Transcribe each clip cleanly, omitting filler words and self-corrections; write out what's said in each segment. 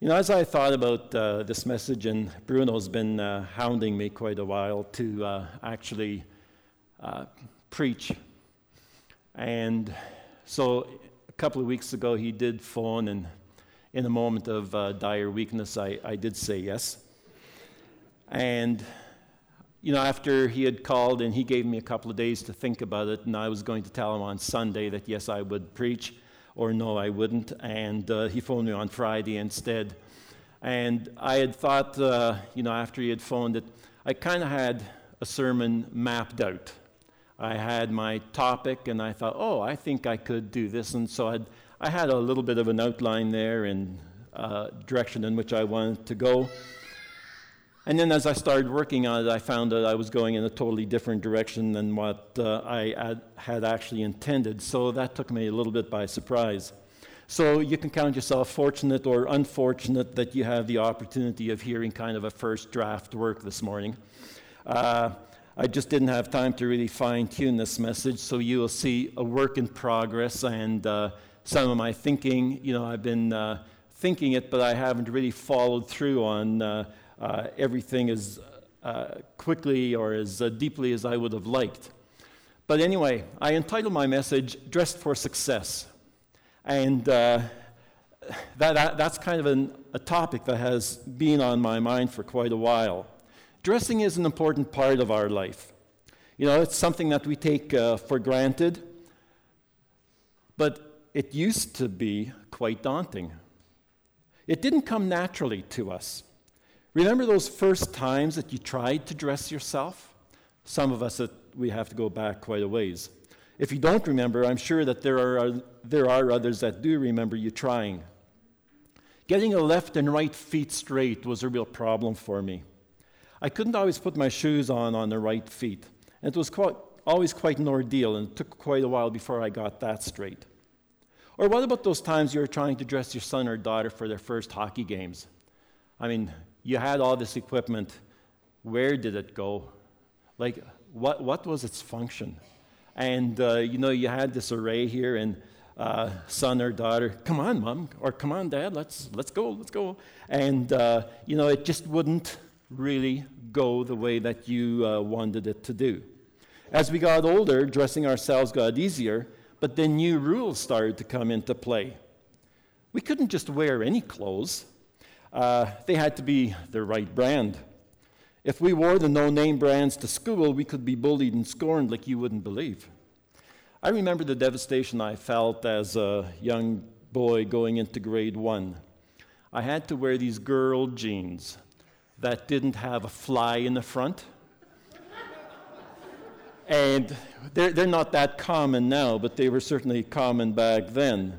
As I thought about this message, and Bruno's been hounding me quite a while to actually preach. And so a couple of weeks ago, he did phone, and in a moment of dire weakness, I did say yes. And, after he had called and he gave me a couple of days to think about it, and I was going to tell him on Sunday that yes, I would preach, or no, I wouldn't. And he phoned me on Friday instead. And I had thought, after he had phoned it, I kind of had a sermon mapped out. I had my topic, and I thought, I think I could do this. And so I had a little bit of an outline there and direction in which I wanted to go. And then as I started working on it, I found that I was going in a totally different direction than what I had actually intended. So that took me a little bit by surprise. So you can count yourself fortunate or unfortunate that you have the opportunity of hearing kind of a first draft work this morning. I just didn't have time to really fine-tune this message, so you will see a work in progress, and some of my thinking, I've been thinking it, but I haven't really followed through on everything as quickly or as deeply as I would have liked. But anyway, I entitled my message, Dressed for Success. And that's kind of a topic that has been on my mind for quite a while. Dressing is an important part of our life. It's something that we take for granted, but it used to be quite daunting. It didn't come naturally to us. Remember those first times that you tried to dress yourself? Some of us, we have to go back quite a ways. If you don't remember, I'm sure that there are others that do remember you trying. Getting the left and right feet straight was a real problem for me. I couldn't always put my shoes on the right feet, and it was always quite an ordeal, and it took quite a while before I got that straight. Or what about those times you were trying to dress your son or daughter for their first hockey games? I mean, you had all this equipment. Where did it go? Like, what was its function? And, you had this array here, and son or daughter, come on, Mom, or come on, Dad, let's go. And, it just wouldn't really go the way that you wanted it to do. As we got older, dressing ourselves got easier, but then new rules started to come into play. We couldn't just wear any clothes. They had to be the right brand. If we wore the no-name brands to school, we could be bullied and scorned like you wouldn't believe. I remember the devastation I felt as a young boy going into grade 1. I had to wear these girl jeans that didn't have a fly in the front. And they're not that common now, but they were certainly common back then.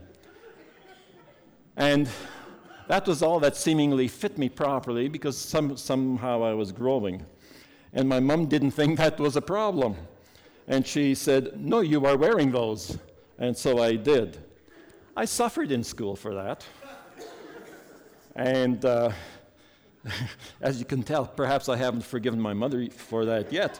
And that was all that seemingly fit me properly because somehow I was growing. And my mom didn't think that was a problem. And she said, no, you are wearing those. And so I did. I suffered in school for that. And as you can tell, perhaps I haven't forgiven my mother for that yet.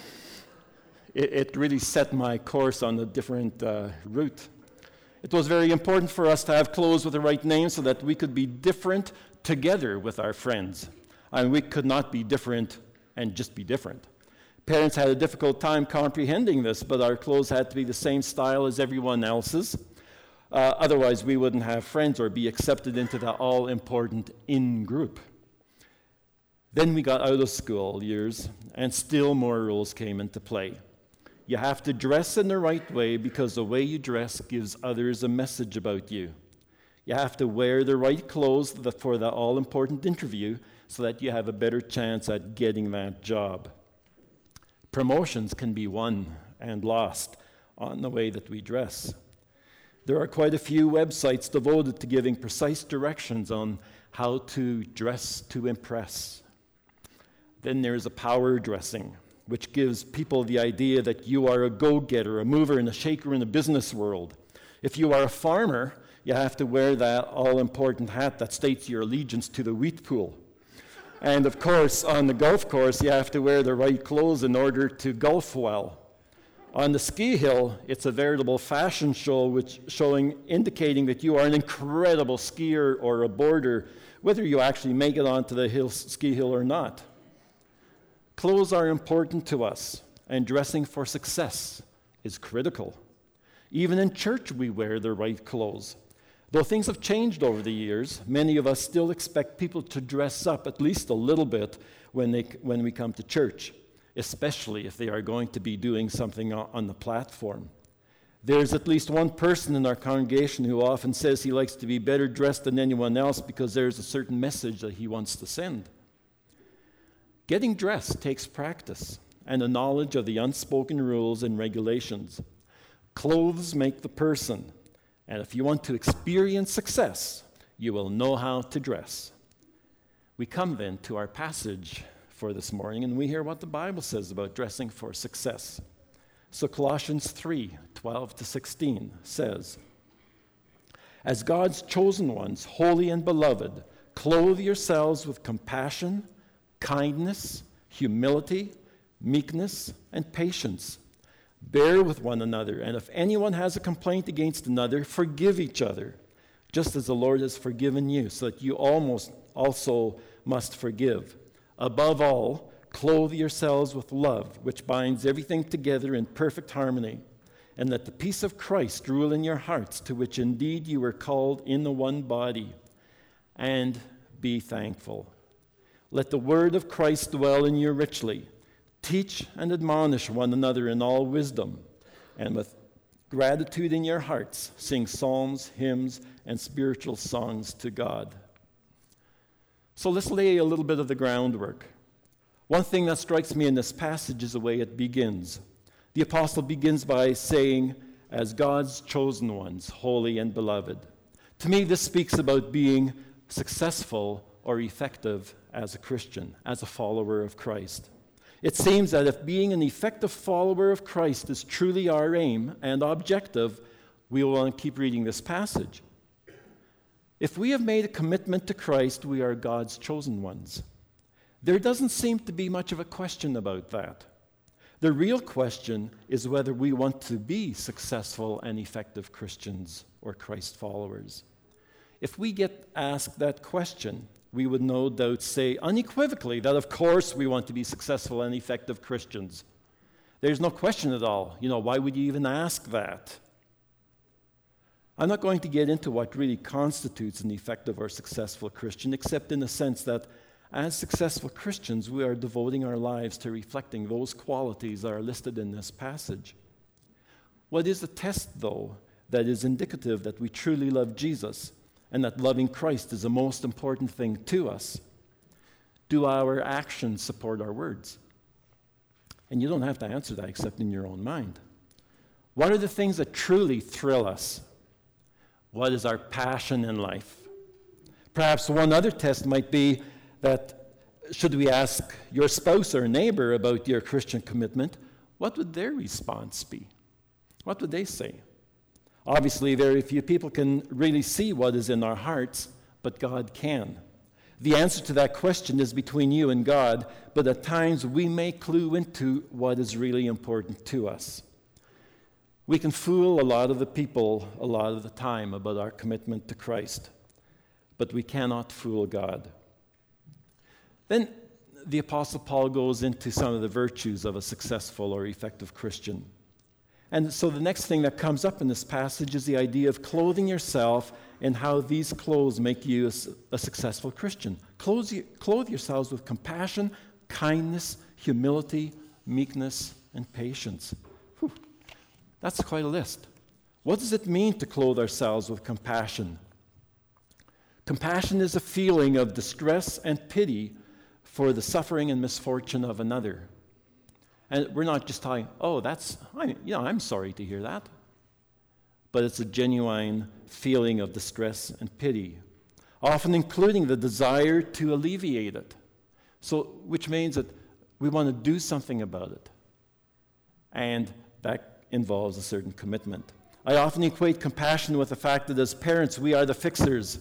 It really set my course on a different route. It was very important for us to have clothes with the right name so that we could be different together with our friends. And we could not be different and just be different. Parents had a difficult time comprehending this, but our clothes had to be the same style as everyone else's. Otherwise, we wouldn't have friends or be accepted into the all-important in-group. Then we got out of school years, and still more rules came into play. You have to dress in the right way because the way you dress gives others a message about you. You have to wear the right clothes for the all-important interview so that you have a better chance at getting that job. Promotions can be won and lost on the way that we dress. There are quite a few websites devoted to giving precise directions on how to dress to impress. Then there's a power dressing, which gives people the idea that you are a go-getter, a mover and a shaker in the business world. If you are a farmer, you have to wear that all-important hat that states your allegiance to the wheat pool. And of course, on the golf course, you have to wear the right clothes in order to golf well. On the ski hill, it's a veritable fashion show indicating that you are an incredible skier or a boarder, whether you actually make it onto the ski hill or not. Clothes are important to us, and dressing for success is critical. Even in church, we wear the right clothes. Though things have changed over the years, many of us still expect people to dress up at least a little bit when we come to church, especially if they are going to be doing something on the platform. There's at least one person in our congregation who often says he likes to be better dressed than anyone else because there's a certain message that he wants to send. Getting dressed takes practice and a knowledge of the unspoken rules and regulations. Clothes make the person, and if you want to experience success, you will know how to dress. We come then to our passage for this morning, and we hear what the Bible says about dressing for success. So Colossians 3:12-16 says, "As God's chosen ones, holy and beloved, clothe yourselves with compassion, kindness, humility, meekness, and patience. Bear with one another, and if anyone has a complaint against another, forgive each other, just as the Lord has forgiven you, so that you also must forgive. Above all, clothe yourselves with love, which binds everything together in perfect harmony, and let the peace of Christ rule in your hearts, to which indeed you were called in the one body, and be thankful. Let the word of Christ dwell in you richly. Teach and admonish one another in all wisdom, and with gratitude in your hearts, sing psalms, hymns, and spiritual songs to God." So let's lay a little bit of the groundwork. One thing that strikes me in this passage is the way it begins. The apostle begins by saying, "As God's chosen ones, holy and beloved." To me, this speaks about being successful or effective as a Christian, as a follower of Christ. It seems that if being an effective follower of Christ is truly our aim and objective, we will want to keep reading this passage. If we have made a commitment to Christ, we are God's chosen ones. There doesn't seem to be much of a question about that. The real question is whether we want to be successful and effective Christians or Christ followers. If we get asked that question, we would no doubt say unequivocally that of course we want to be successful and effective Christians. There's no question at all. Why would you even ask that? I'm not going to get into what really constitutes an effective or successful Christian, except in the sense that as successful Christians, we are devoting our lives to reflecting those qualities that are listed in this passage. What is the test, though, that is indicative that we truly love Jesus and that loving Christ is the most important thing to us? Do our actions support our words? And you don't have to answer that except in your own mind. What are the things that truly thrill us? What is our passion in life? Perhaps one other test might be that should we ask your spouse or neighbor about your Christian commitment, what would their response be? What would they say? Obviously, very few people can really see what is in our hearts, but God can. The answer to that question is between you and God, but at times we may clue into what is really important to us. We can fool a lot of the people a lot of the time about our commitment to Christ, but we cannot fool God. Then the Apostle Paul goes into some of the virtues of a successful or effective Christian. And so the next thing that comes up in this passage is the idea of clothing yourself and how these clothes make you a successful Christian. Clothe yourselves with compassion, kindness, humility, meekness, and patience. Whew. That's quite a list. What does it mean to clothe ourselves with compassion? Compassion is a feeling of distress and pity for the suffering and misfortune of another. And we're not just talking, I'm sorry to hear that. But it's a genuine feeling of distress and pity, often including the desire to alleviate it. Which means that we want to do something about it. And that involves a certain commitment. I often equate compassion with the fact that as parents, we are the fixers.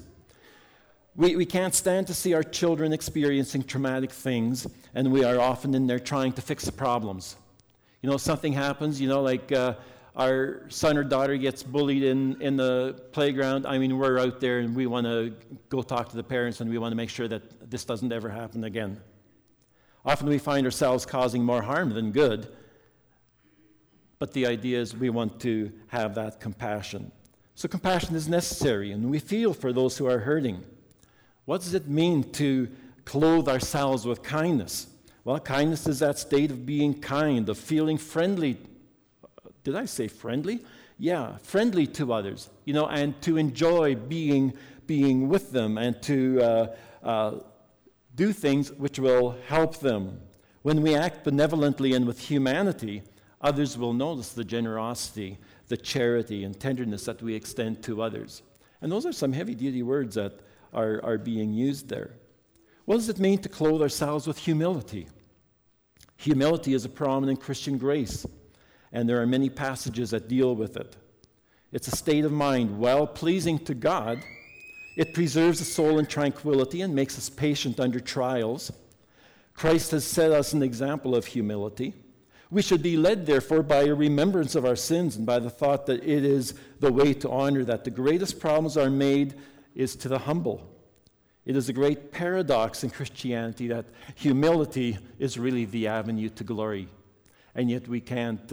We can't stand to see our children experiencing traumatic things, and we are often in there trying to fix the problems. Something happens, like our son or daughter gets bullied in the playground. We're out there and we want to go talk to the parents and we want to make sure that this doesn't ever happen again. Often we find ourselves causing more harm than good, but the idea is we want to have that compassion. So compassion is necessary, and we feel for those who are hurting. What does it mean to clothe ourselves with kindness? Well, kindness is that state of being kind, of feeling friendly. Did I say friendly? Yeah, friendly to others, and to enjoy being with them and to do things which will help them. When we act benevolently and with humanity, others will notice the generosity, the charity, and tenderness that we extend to others. And those are some heavy-duty words that are being used there. What does it mean to clothe ourselves with humility? Humility is a prominent Christian grace, and there are many passages that deal with it. It's a state of mind well-pleasing to God. It preserves the soul in tranquility and makes us patient under trials. Christ has set us an example of humility. We should be led, therefore, by a remembrance of our sins and by the thought that it is the way to honor that the greatest problems are made is to the humble. It is a great paradox in Christianity that humility is really the avenue to glory. And yet we can't,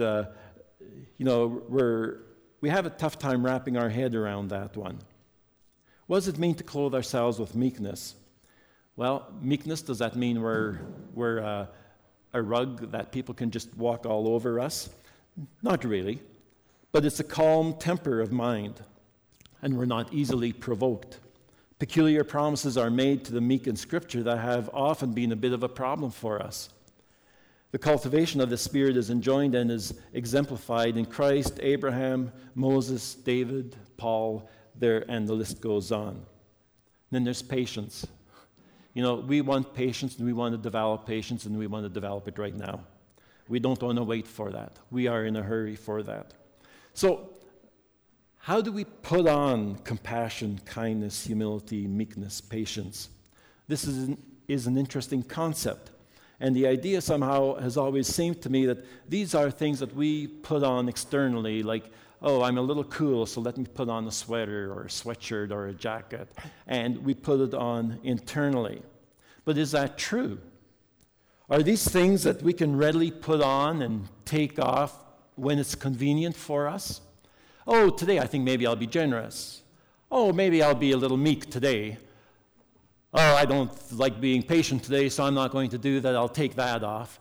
we have a tough time wrapping our head around that one. What does it mean to clothe ourselves with meekness? Well, meekness, does that mean we're a rug that people can just walk all over us? Not really. But it's a calm temper of mind, and we're not easily provoked. Peculiar promises are made to the meek in Scripture that have often been a bit of a problem for us. The cultivation of the Spirit is enjoined and is exemplified in Christ, Abraham, Moses, David, Paul, and the list goes on. Then there's patience. We want patience, and we want to develop patience, and we want to develop it right now. We don't want to wait for that. We are in a hurry for that. So, how do we put on compassion, kindness, humility, meekness, patience? This is an interesting concept. And the idea somehow has always seemed to me that these are things that we put on externally, like, oh, I'm a little cool, so let me put on a sweater or a sweatshirt or a jacket. And we put it on internally. But is that true? Are these things that we can readily put on and take off when it's convenient for us? Oh, today I think maybe I'll be generous. Oh, maybe I'll be a little meek today. Oh, I don't like being patient today, so I'm not going to do that. I'll take that off.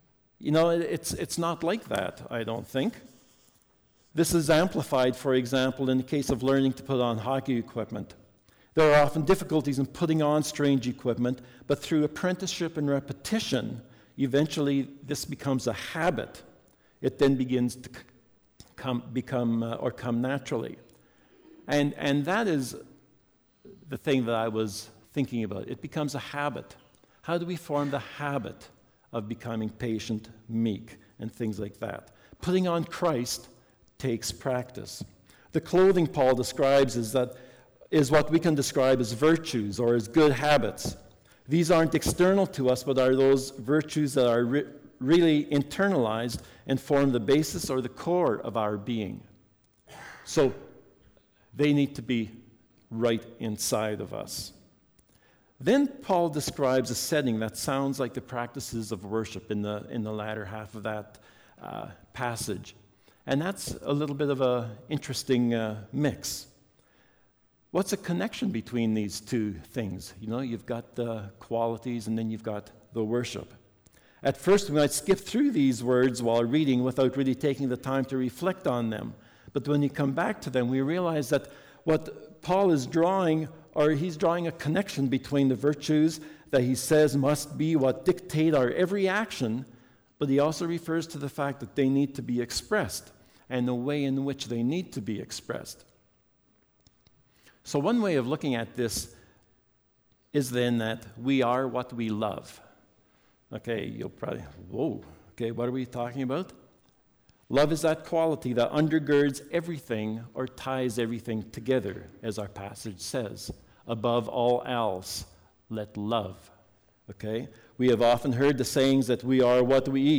It's not like that, I don't think. This is amplified, for example, in the case of learning to put on hockey equipment. There are often difficulties in putting on strange equipment, but through apprenticeship and repetition, eventually this becomes a habit. It then begins to come naturally. And that is the thing that I was thinking about. It becomes a habit. How do we form the habit of becoming patient, meek, and things like that? Putting on Christ takes practice. The clothing Paul describes is what we can describe as virtues or as good habits. These aren't external to us, but are those virtues that are really internalized and form the basis or the core of our being. So they need to be right inside of us. Then Paul describes a setting that sounds like the practices of worship in the latter half of that passage. And that's a little bit of an interesting mix. What's a connection between these two things? You've got the qualities and then you've got the worship. At first, we might skip through these words while reading without really taking the time to reflect on them. But when you come back to them, we realize that what Paul is drawing, or he's drawing a connection between the virtues that he says must be what dictate our every action, but he also refers to the fact that they need to be expressed and the way in which they need to be expressed. So one way of looking at this is then that we are what we love. Okay, you'll probably, okay, what are we talking about? Love is that quality that undergirds everything or ties everything together, as our passage says. Above all else, let love. Okay? We have often heard the sayings that we are what we eat,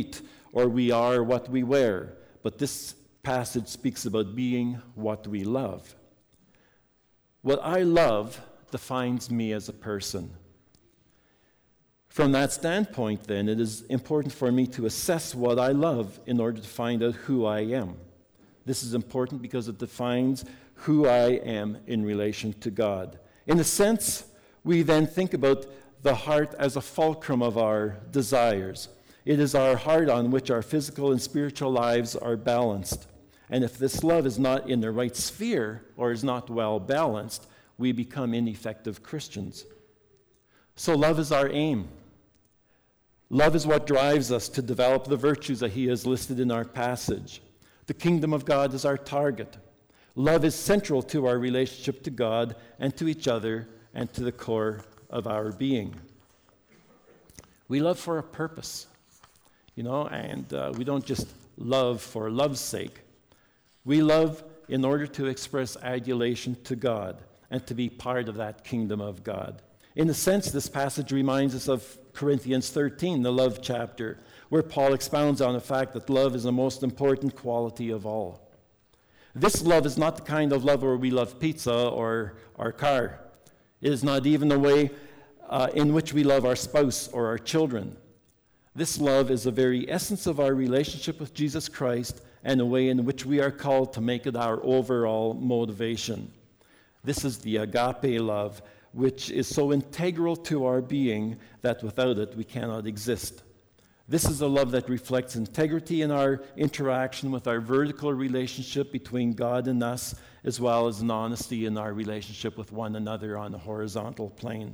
or we are what we wear, but this passage speaks about being what we love. What I love defines me as a person. From that standpoint, then, it is important for me to assess what I love in order to find out who I am. This is important because it defines who I am in relation to God. In a sense, we then think about the heart as a fulcrum of our desires. It is our heart on which our physical and spiritual lives are balanced. And if this love is not in the right sphere or is not well balanced, we become ineffective Christians. So love is our aim. Love is what drives us to develop the virtues that he has listed in our passage. The kingdom of God is our target. Love is central to our relationship to God and to each other and to the core of our being. We love for a purpose, and we don't just love for love's sake. We love in order to express adulation to God and to be part of that kingdom of God. In a sense, this passage reminds us of Corinthians 13, the love chapter, where Paul expounds on the fact that love is the most important quality of all. This love is not the kind of love where we love pizza or our car. It is not even the way in which we love our spouse or our children. This love is the very essence of our relationship with Jesus Christ and a way in which we are called to make it our overall motivation. This is the agape love, which is so integral to our being that without it we cannot exist. This is a love that reflects integrity in our interaction with our vertical relationship between God and us, as well as an honesty in our relationship with one another on the horizontal plane.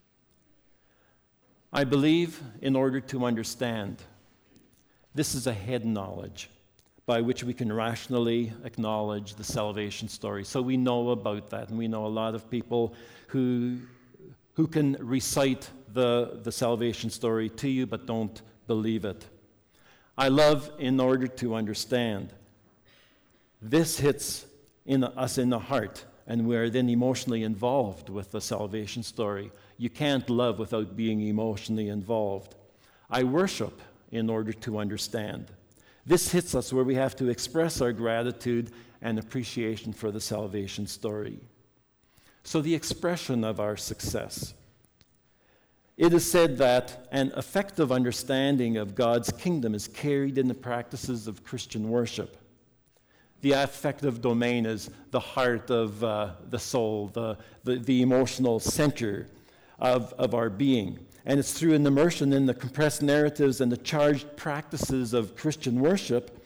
I believe in order to understand, this is a head knowledge by which we can rationally acknowledge the salvation story. So we know about that, and we know a lot of people who can recite the salvation story to you but don't believe it. I love in order to understand. This hits us in the heart, and we are then emotionally involved with the salvation story. You can't love without being emotionally involved. I worship in order to understand. This hits us where we have to express our gratitude and appreciation for the salvation story. So the expression of our success. It is said that an effective understanding of God's kingdom is carried in the practices of Christian worship. The affective domain is the heart of the soul, the emotional center of our being. And it's through an immersion in the compressed narratives and the charged practices of Christian worship,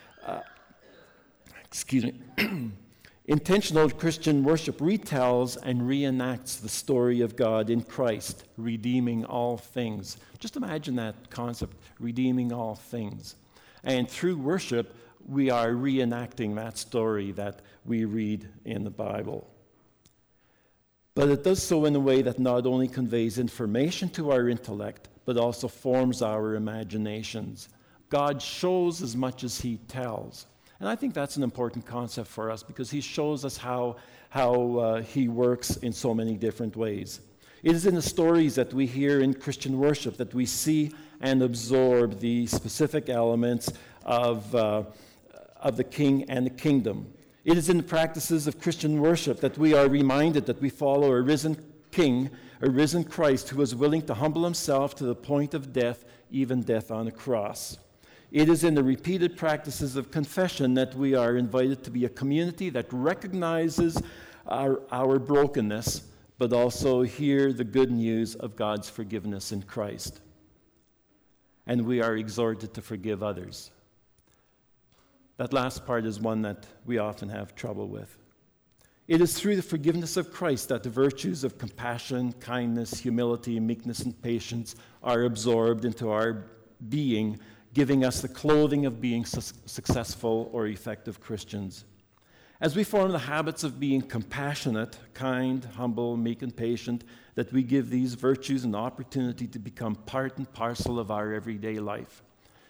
intentional Christian worship retells and reenacts the story of God in Christ, redeeming all things. Just imagine that concept, redeeming all things. And through worship, we are reenacting that story that we read in the Bible. But it does so in a way that not only conveys information to our intellect, but also forms our imaginations. God shows as much as he tells. And I think that's an important concept for us because he shows us how he works in so many different ways. It is in the stories that we hear in Christian worship that we see and absorb the specific elements of the king and the kingdom. It is in the practices of Christian worship that we are reminded that we follow a risen King, a risen Christ who was willing to humble himself to the point of death, even death on a cross. It is in the repeated practices of confession that we are invited to be a community that recognizes our brokenness, but also hear the good news of God's forgiveness in Christ. And we are exhorted to forgive others. That last part is one that we often have trouble with. It is through the forgiveness of Christ that the virtues of compassion, kindness, humility, meekness, and patience are absorbed into our being, giving us the clothing of being successful or effective Christians. As we form the habits of being compassionate, kind, humble, meek, and patient, that we give these virtues an opportunity to become part and parcel of our everyday life.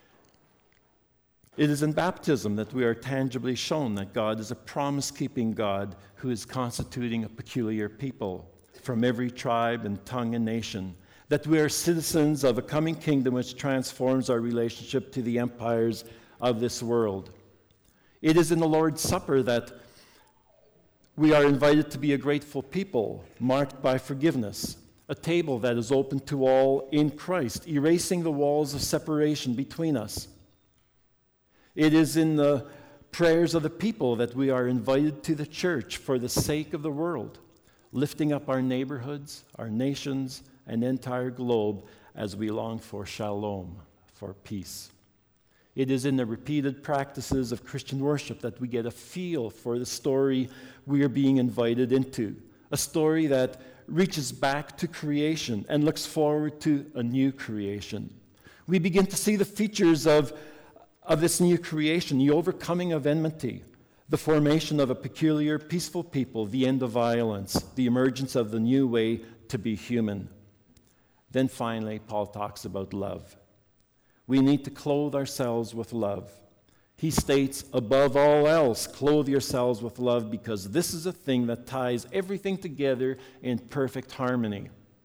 It is in baptism that we are tangibly shown that God is a promise-keeping God who is constituting a peculiar people from every tribe and tongue and nation. that we are citizens of a coming kingdom which transforms our relationship to the empires of this world. It is in the Lord's Supper that we are invited to be a grateful people, marked by forgiveness, a table that is open to all in Christ, erasing the walls of separation between us. It is in the prayers of the people that we are invited to the church for the sake of the world, lifting up our neighborhoods, our nations, and the entire globe as we long for shalom, for peace. It is in the repeated practices of Christian worship that we get a feel for the story we are being invited into, a story that reaches back to creation and looks forward to a new creation. We begin to see the features of this new creation, the overcoming of enmity, the formation of a peculiar, peaceful people, the end of violence, the emergence of the new way to be human. Then finally, Paul talks about love. We need to clothe ourselves with love. He states, above all else, clothe yourselves with love, because this is a thing that ties everything together in perfect harmony.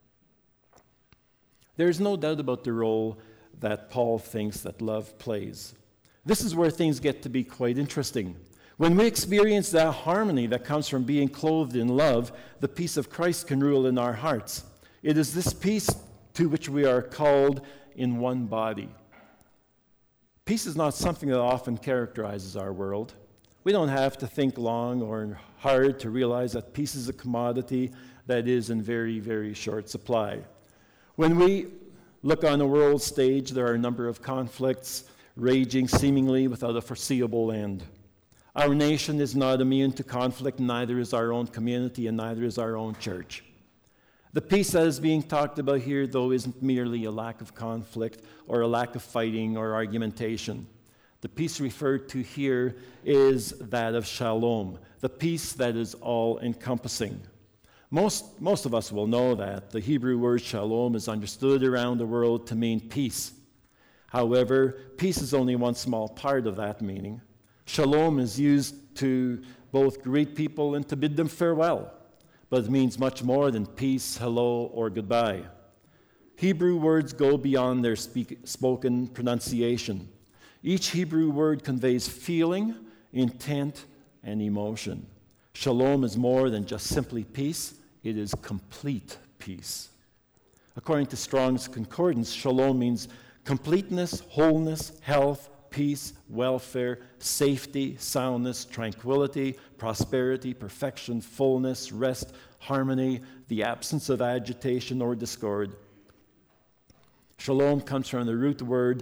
There's no doubt about the role that Paul thinks that love plays. This is where things get to be quite interesting. When we experience that harmony that comes from being clothed in love, the peace of Christ can rule in our hearts. It is this peace to which we are called in one body. Peace is not something that often characterizes our world. We don't have to think long or hard to realize that peace is a commodity that is in very, very short supply. When we look on the world stage, there are a number of conflicts raging seemingly without a foreseeable end. Our nation is not immune to conflict, neither is our own community, and neither is our own church. The peace that is being talked about here, though, isn't merely a lack of conflict or a lack of fighting or argumentation. The peace referred to here is that of shalom, the peace that is all-encompassing. Most of us will know that the Hebrew word shalom is understood around the world to mean peace. However, peace is only one small part of that meaning. Shalom is used to both greet people and to bid them farewell, but it means much more than peace, hello, or goodbye. Hebrew words go beyond their spoken pronunciation. Each Hebrew word conveys feeling, intent, and emotion. Shalom is more than just simply peace, it is complete peace. According to Strong's Concordance, shalom means completeness, wholeness, health, peace, welfare, safety, soundness, tranquility, prosperity, perfection, fullness, rest, harmony, the absence of agitation or discord. Shalom comes from the root word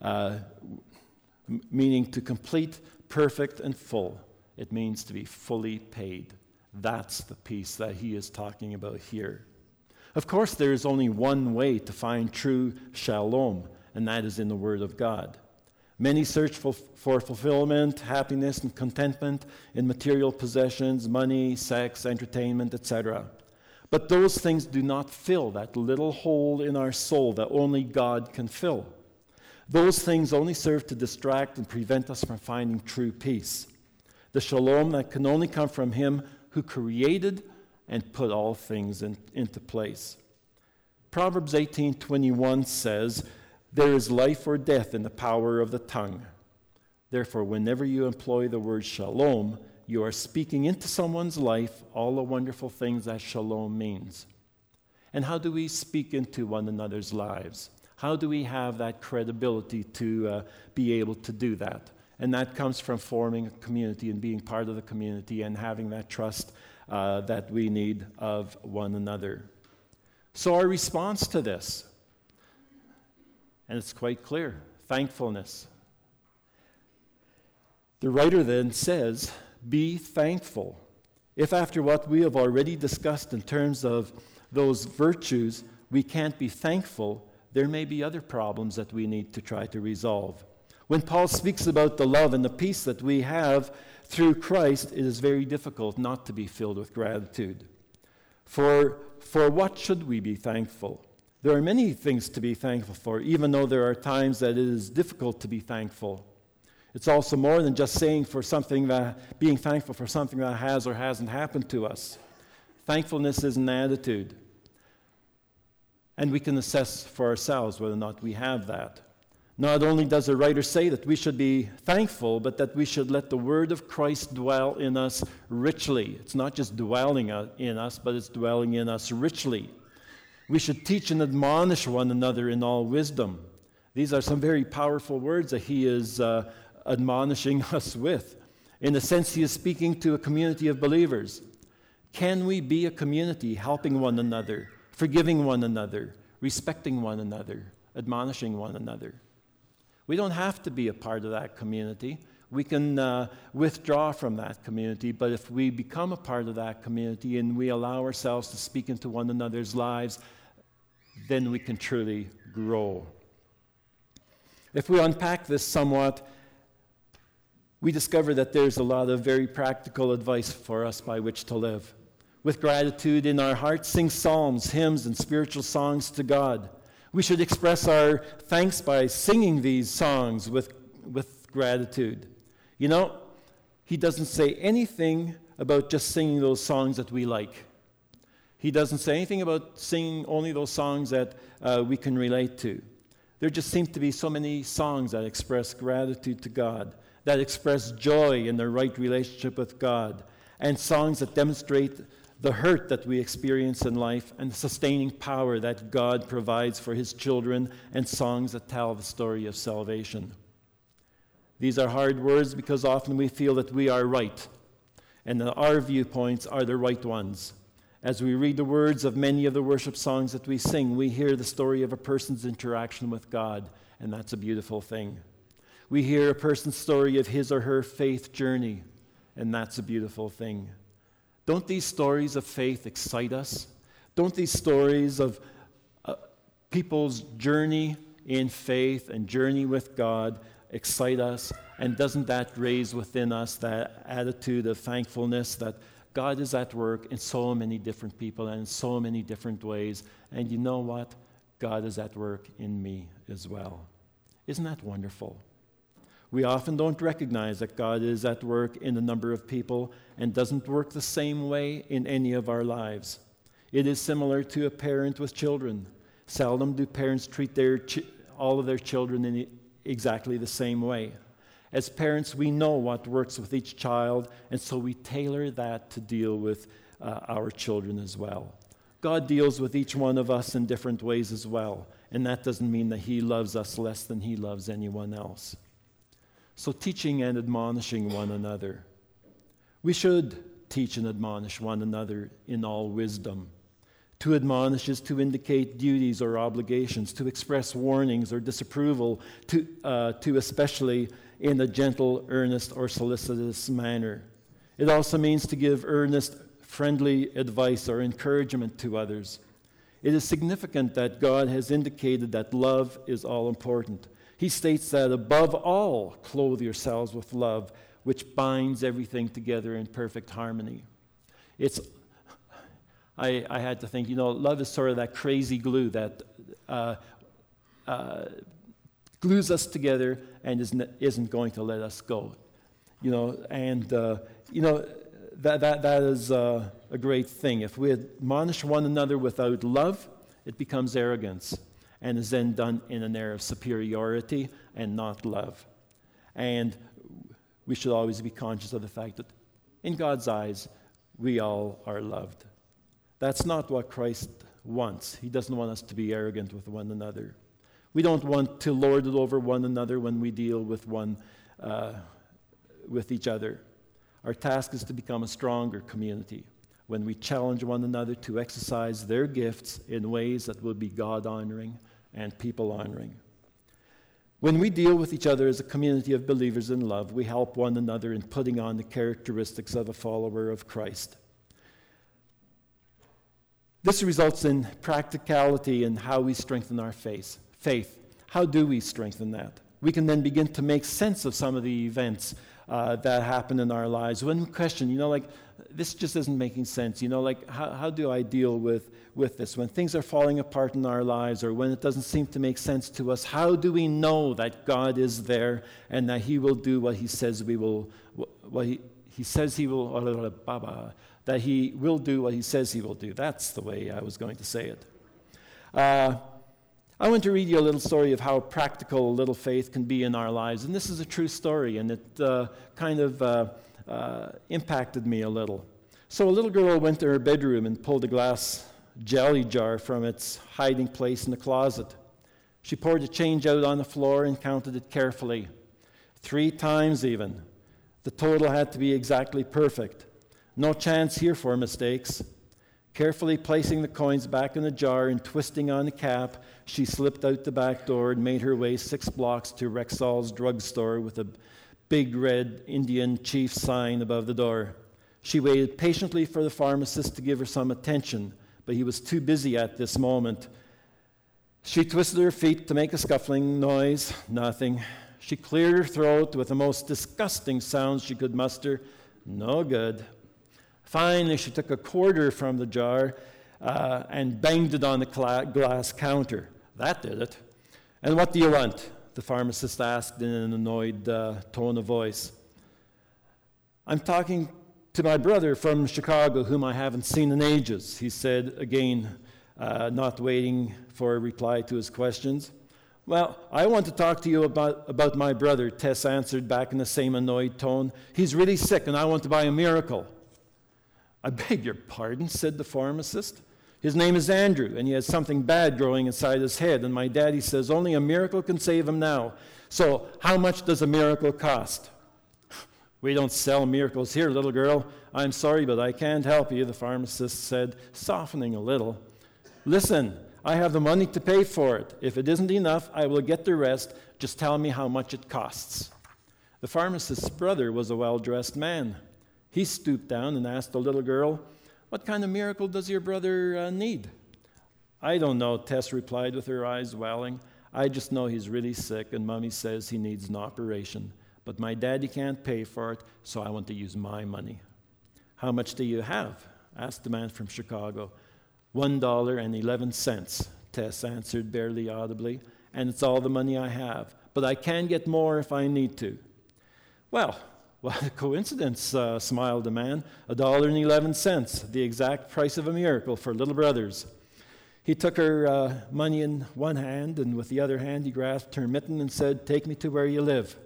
meaning to complete, perfect, and full. It means to be fully paid. That's the peace that he is talking about here. Of course, there is only one way to find true shalom, and that is in the Word of God. Many search for fulfillment, happiness, and contentment in material possessions, money, sex, entertainment, etc. But those things do not fill that little hole in our soul that only God can fill. Those things only serve to distract and prevent us from finding true peace. The shalom that can only come from Him who created and put all things into place. Proverbs 18:21 says, "There is life or death in the power of the tongue." Therefore, whenever you employ the word shalom, you are speaking into someone's life all the wonderful things that shalom means. And how do we speak into one another's lives? How do we have that credibility to be able to do that? And that comes from forming a community and being part of the community and having that trust that we need of one another. So our response to this, and it's quite clear, thankfulness. The writer then says, be thankful. If after what we have already discussed in terms of those virtues, we can't be thankful, there may be other problems that we need to try to resolve. When Paul speaks about the love and the peace that we have through Christ, it is very difficult not to be filled with gratitude. For what should we be thankful? There are many things to be thankful for, even though there are times that it is difficult to be thankful. It's also more than just being thankful for something that has or hasn't happened to us. Thankfulness is an attitude. And we can assess for ourselves whether or not we have that. Not only does the writer say that we should be thankful, but that we should let the word of Christ dwell in us richly. It's not just dwelling in us, but it's dwelling in us richly. We should teach and admonish one another in all wisdom. These are some very powerful words that he is admonishing us with. In a sense, he is speaking to a community of believers. Can we be a community helping one another, forgiving one another, respecting one another, admonishing one another? We don't have to be a part of that community. We can withdraw from that community, but if we become a part of that community and we allow ourselves to speak into one another's lives, then we can truly grow. If we unpack this somewhat, we discover that there's a lot of very practical advice for us by which to live. With gratitude in our hearts, sing psalms, hymns, and spiritual songs to God. We should express our thanks by singing these songs with gratitude. You know, he doesn't say anything about just singing those songs that we like. He doesn't say anything about singing only those songs that we can relate to. There just seem to be so many songs that express gratitude to God, that express joy in the right relationship with God, and songs that demonstrate the hurt that we experience in life and the sustaining power that God provides for his children, and songs that tell the story of salvation. These are hard words because often we feel that we are right and that our viewpoints are the right ones. As we read the words of many of the worship songs that we sing, we hear the story of a person's interaction with God, and that's a beautiful thing. We hear a person's story of his or her faith journey, and that's a beautiful thing. Don't these stories of faith excite us? Don't these stories of people's journey in faith and journey with God excite us? And doesn't that raise within us that attitude of thankfulness that God is at work in so many different people and in so many different ways? And you know what? God is at work in me as well. Isn't that wonderful? We often don't recognize that God is at work in a number of people and doesn't work the same way in any of our lives. It is similar to a parent with children. Seldom do parents treat all of their children in exactly the same way. As parents, we know what works with each child, and so we tailor that to deal with our children as well. God deals with each one of us in different ways as well, and that doesn't mean that he loves us less than he loves anyone else. So teaching and admonishing one another. We should teach and admonish one another in all wisdom. To admonish is to indicate duties or obligations, to express warnings or disapproval, to especially in a gentle, earnest, or solicitous manner. It also means to give earnest, friendly advice or encouragement to others. It is significant that God has indicated that love is all important. He states that above all, clothe yourselves with love, which binds everything together in perfect harmony. I had to think, love is sort of that crazy glue that glues us together and isn't going to let us go. That is a great thing. If we admonish one another without love, it becomes arrogance, and is then done in an air of superiority and not love. And we should always be conscious of the fact that in God's eyes, we all are loved. That's not what Christ wants. He doesn't want us to be arrogant with one another. We don't want to lord it over one another when we deal with each other. Our task is to become a stronger community when we challenge one another to exercise their gifts in ways that will be God-honoring and people-honoring. When we deal with each other as a community of believers in love, we help one another in putting on the characteristics of a follower of Christ. This results in practicality in how we strengthen our faith. How do we strengthen that? We can then begin to make sense of some of the events that happen in our lives. When we question, this just isn't making sense. How do I deal with this? When things are falling apart in our lives, or when it doesn't seem to make sense to us, how do we know that God is there and that he will do what he says we will, he says he will, that he will do what he says he will do. That's the way I was going to say it. I want to read you a little story of how practical a little faith can be in our lives. And this is a true story, and it kind of impacted me a little. So a little girl went to her bedroom and pulled a glass jelly jar from its hiding place in the closet. She poured the change out on the floor and counted it carefully, 3 times even. The total had to be exactly perfect. No chance here for mistakes. Carefully placing the coins back in the jar and twisting on the cap, she slipped out the back door and made her way 6 blocks to Rexall's drugstore with a big red Indian chief sign above the door. She waited patiently for the pharmacist to give her some attention, but he was too busy at this moment. She twisted her feet to make a scuffling noise. Nothing. She cleared her throat with the most disgusting sounds she could muster. No good. Finally, she took a quarter from the jar and banged it on the glass counter. That did it. And what do you want? The pharmacist asked in an annoyed tone of voice. I'm talking to my brother from Chicago, whom I haven't seen in ages, he said, again, not waiting for a reply to his questions. Well, I want to talk to you about my brother, Tess answered back in the same annoyed tone. He's really sick, and I want to buy a miracle. I beg your pardon, said the pharmacist. His name is Andrew, and he has something bad growing inside his head, and my daddy says only a miracle can save him now. So how much does a miracle cost? We don't sell miracles here, little girl. I'm sorry, but I can't help you, the pharmacist said, softening a little. Listen, I have the money to pay for it. If it isn't enough, I will get the rest. Just tell me how much it costs. The pharmacist's brother was a well-dressed man. He stooped down and asked the little girl, what kind of miracle does your brother need? I don't know, Tess replied with her eyes welling. I just know he's really sick, and Mommy says he needs an operation. But my daddy can't pay for it, so I want to use my money. How much do you have? Asked the man from Chicago. $1.11, Tess answered barely audibly, and it's all the money I have. But I can get more if I need to. Well, what a coincidence, smiled the man. $1.11, the exact price of a miracle for little brothers. He took her money in one hand, and with the other hand he grasped her mitten and said, take me to where you live.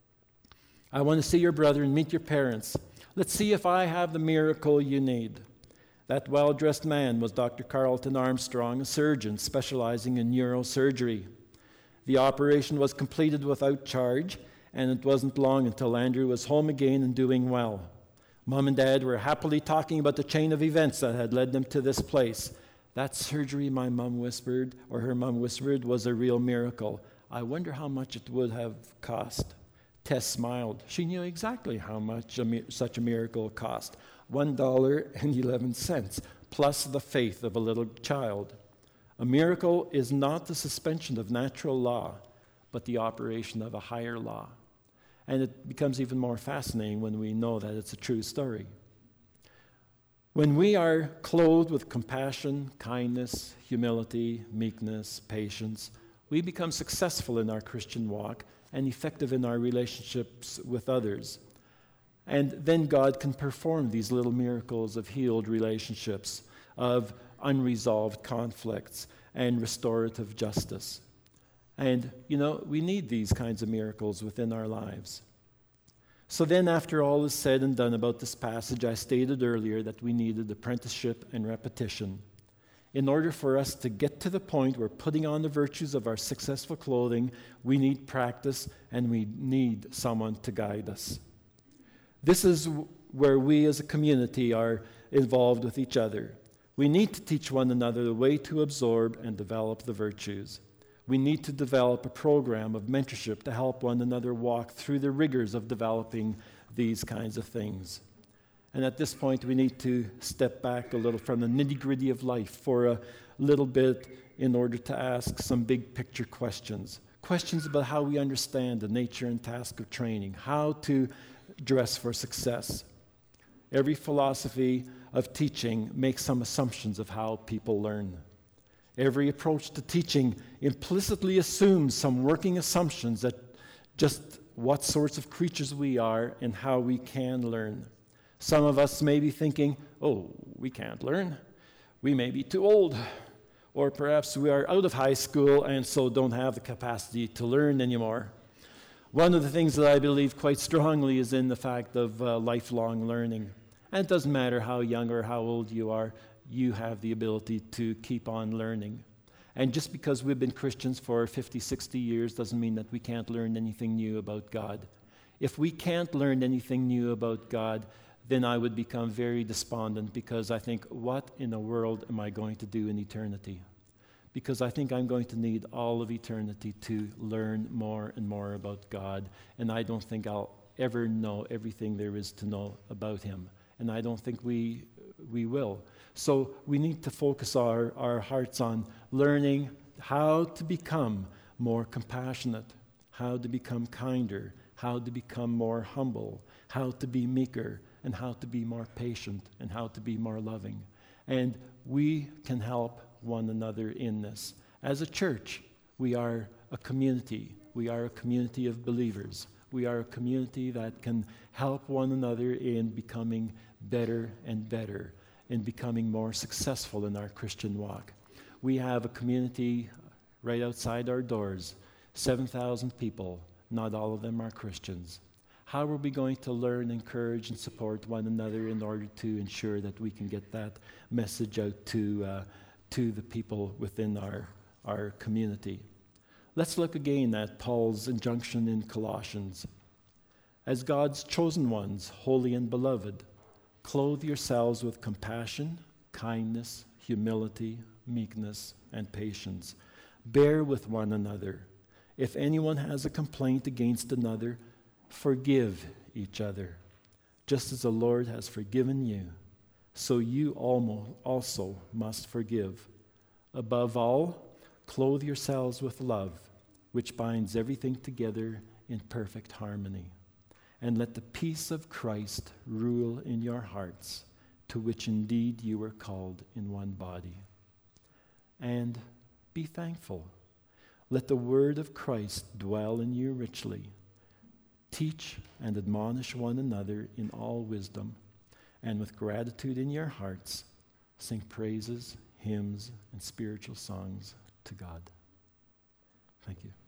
I want to see your brother and meet your parents. Let's see if I have the miracle you need. That well-dressed man was Dr. Carlton Armstrong, a surgeon specializing in neurosurgery. The operation was completed without charge, and it wasn't long until Andrew was home again and doing well. Mom and Dad were happily talking about the chain of events that had led them to this place. That surgery, my mom whispered, or her mom whispered, was a real miracle. I wonder how much it would have cost. Tess smiled. She knew exactly how much such a miracle cost. $1.11, plus the faith of a little child. A miracle is not the suspension of natural law, but the operation of a higher law. And it becomes even more fascinating when we know that it's a true story. When we are clothed with compassion, kindness, humility, meekness, patience, we become successful in our Christian walk and effective in our relationships with others. And then God can perform these little miracles of healed relationships, of unresolved conflicts, and restorative justice. And, we need these kinds of miracles within our lives. So then, after all is said and done about this passage, I stated earlier that we needed apprenticeship and repetition. In order for us to get to the point where putting on the virtues of our successful clothing, we need practice and we need someone to guide us. This is where we as a community are involved with each other. We need to teach one another the way to absorb and develop the virtues. We need to develop a program of mentorship to help one another walk through the rigors of developing these kinds of things. And at this point, we need to step back a little from the nitty-gritty of life for a little bit in order to ask some big picture questions. Questions about how we understand the nature and task of training, how to dress for success. Every philosophy of teaching makes some assumptions of how people learn. Every approach to teaching implicitly assumes some working assumptions that just what sorts of creatures we are and how we can learn. Some of us may be thinking, oh, we can't learn. We may be too old. Or perhaps we are out of high school and so don't have the capacity to learn anymore. One of the things that I believe quite strongly is in the fact of lifelong learning. And it doesn't matter how young or how old you are, you have the ability to keep on learning. And just because we've been Christians for 50, 60 years doesn't mean that we can't learn anything new about God. If we can't learn anything new about God, then I would become very despondent because I think, what in the world am I going to do in eternity? Because I think I'm going to need all of eternity to learn more and more about God, and I don't think I'll ever know everything there is to know about Him, and I don't think we will. So we need to focus our hearts on learning how to become more compassionate, how to become kinder, how to become more humble, how to be meeker, and how to be more patient, and how to be more loving. And we can help one another in this. As a church, we are a community. We are a community of believers. We are a community that can help one another in becoming better and better, in becoming more successful in our Christian walk. We have a community right outside our doors, 7,000 people. Not all of them are Christians. How are we going to learn, encourage, and support one another in order to ensure that we can get that message out to the people within our community? Let's look again at Paul's injunction in Colossians. As God's chosen ones, holy and beloved, clothe yourselves with compassion, kindness, humility, meekness, and patience. Bear with one another. If anyone has a complaint against another, forgive each other. Just as the Lord has forgiven you, so you also must forgive. Above all, clothe yourselves with love, which binds everything together in perfect harmony. And let the peace of Christ rule in your hearts, to which indeed you were called in one body. And be thankful. Let the word of Christ dwell in you richly. Teach and admonish one another in all wisdom, and with gratitude in your hearts, sing praises, hymns, and spiritual songs to God. Thank you.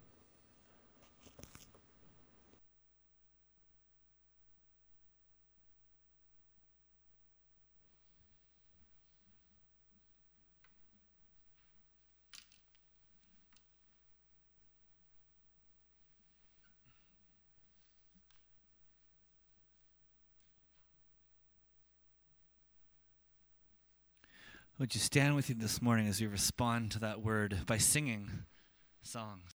Would you stand with you this morning as we respond to that word by singing songs?